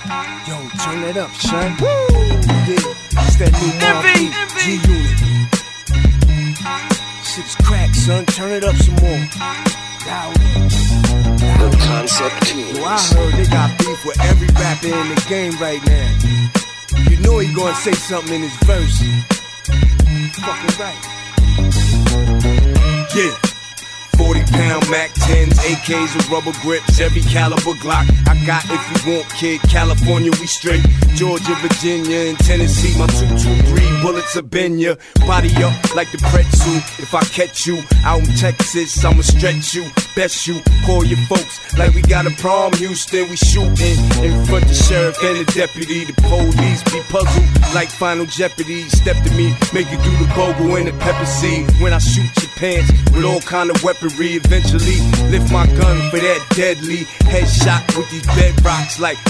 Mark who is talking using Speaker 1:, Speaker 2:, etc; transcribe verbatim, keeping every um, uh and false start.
Speaker 1: Yo, turn that up, son. Yeah, it's that new Marquee G-Unit. Shit's crack, son. Turn it up some more.
Speaker 2: The Concept Tunes.
Speaker 1: Yo, I heard they got beef with every rapper in the game right now. You know he gonna say something in his verse. Fucking right. Yeah. forty pound Mac tens, A Ks and rubber grips, every caliber Glock I got if you want, kid. California, we straight. Georgia, Virginia, and Tennessee, my two two three bullets have been ya. Body up like the pretzel. If I catch you out in Texas, I'ma stretch you. Best you call your folks like we got a prom. Houston, we shooting in front of the sheriff and the deputy. The police be puzzled like Final Jeopardy. Step to me, make you do the bogle and the pepper seed. When I shoot your pants with all kind of weaponry, eventually lift my gun for that deadly headshot with these bedrocks like